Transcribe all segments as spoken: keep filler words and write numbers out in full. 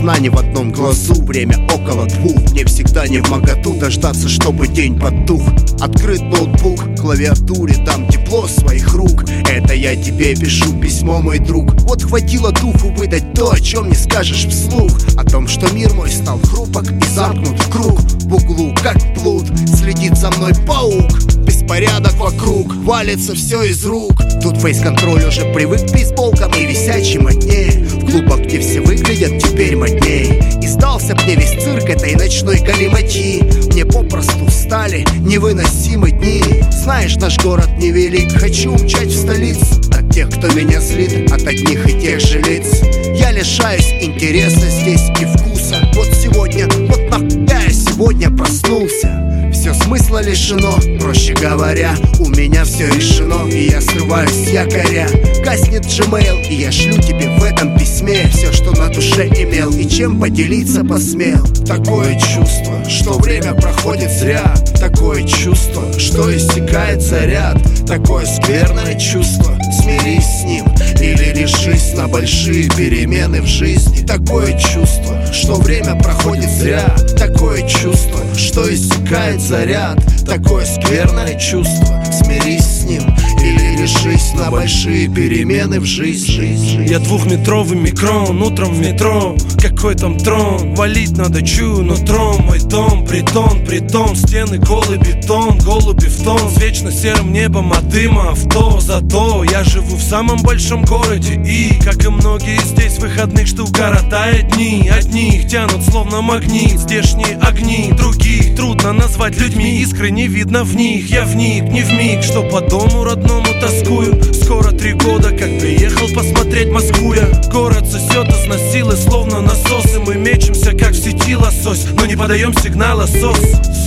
сна не в одном глазу. Время около двух, мне всегда не вмоготу дождаться, чтобы день потух. Открыт ноутбук, клавиатуре там тепло своих рук. Это я тебе пишу письмо, мой друг. Вот хватило духу выдать то, о чем не скажешь вслух. О том, что мир мой стал хрупок и замкнут в круг. В углу, как плут, следит за мной паук. Беспорядок вокруг, валится все из рук. Тут фейс-контроль уже привык к бейсболкам и висячим одне. В клубах, где все выглядят теперь модней. И сдался мне весь цирк этой ночной галиматьи. Мне попросту стали невыносимы дни. Знаешь, наш город невелик, хочу умчать в столицу. От тех, кто меня злит, от одних и тех же лиц. Я лишаюсь интереса здесь и вкуса. Вот сегодня, вот нахуй я сегодня проснулся. Все смысла лишено, проще говоря, у меня все решено. И я срываюсь с якоря. Гаснет Gmail, и я шлю тебе в этом письме все, что на душе имел и чем поделиться посмел. Такое чувство, что время проходит зря. Такое чувство, что иссякает заряд. Такое скверное чувство, смирись с ним или решись на большие перемены в жизни. Такое чувство, что время проходит зря. Такое чувство, что иссякает заряд. Такое скверное чувство, смирись с ним или решись на большие перемены в жизни. Я двухметровый микрон, утром в метро. Какой там трон, валить надо чую нутром. Мой дом, притон, притон, стены голый бетон, голуби в тон, с вечно серым небом от дыма авто. Зато я живу в самом большом городе и, как и многие здесь, выходных жду коротая дни. Одних тянут словно магнит здешние огни, других трудно назвать людьми, искры не видно в них. Я вник, не вмиг, что по дому родному тоскую. Скоро три года, как приехал посмотреть Москву я. Город сосет из насилы, словно насосы. Мы мечемся, как в сети лосось, но не подаем сигнала сос.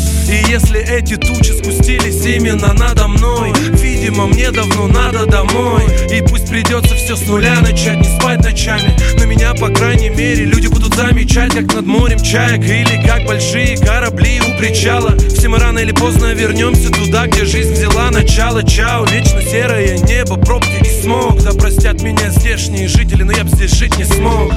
И если эти тучи спустились именно надо мной, видимо, мне давно надо домой. И пусть придется все с нуля начать, не спать ночами, но меня, по крайней мере, люди будут замечать, как над морем чаек или как большие корабли у причала. Все мы рано или поздно вернемся туда, где жизнь взяла начало. Чао, вечно серое небо, пробки и смог. Да простят меня здешние жители, но я б здесь жить не смог.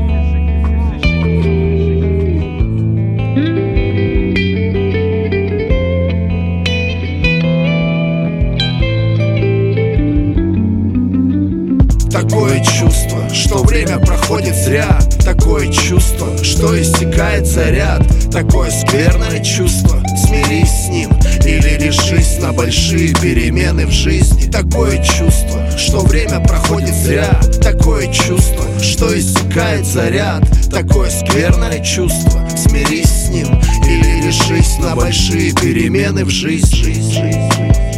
Такое чувство, что время проходит зря. Такое чувство, что иссякает заряд. Такое скверное чувство, смирись с ним или решись на большие перемены в жизни. Такое чувство, что время проходит зря. Такое чувство, что иссякает заряд. Такое скверное чувство, смирись с ним или решись на большие перемены в жизни.